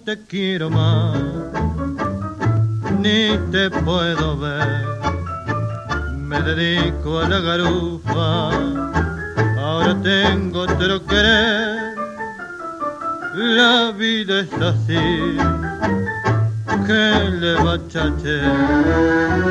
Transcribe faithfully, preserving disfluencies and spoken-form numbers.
te quiero más, ni te puedo ver. Me dedico a la garufa, ahora tengo otro querer. La vida es así, que le va a chacher.